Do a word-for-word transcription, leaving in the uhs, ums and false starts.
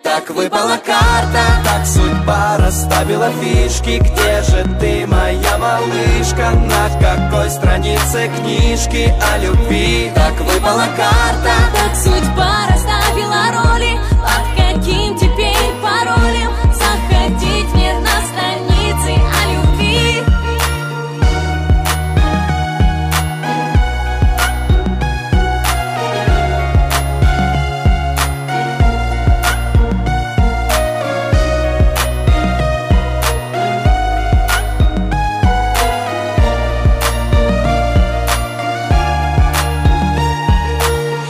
Так выпала карта, так судьба расставила фишки. Где же ты, моя малышка? На какой странице книжки о любви? Так выпала карта,